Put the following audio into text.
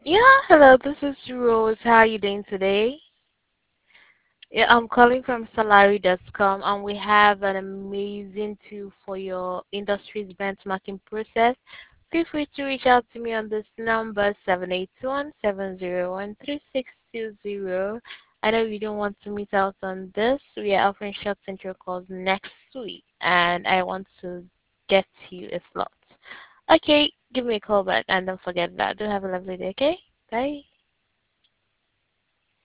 Yeah, hello, this is Rose. How are you doing today? Yeah, I'm calling from salary.com and we have an amazing tool for your industry's benchmarking process. Feel free to reach out to me on this number 781-701-3620. I know you don't want to miss out on this. We are offering short intro calls next week and I want to get you a slot. Okay, give me a call back and don't forget that. Do have a lovely day, okay? Bye.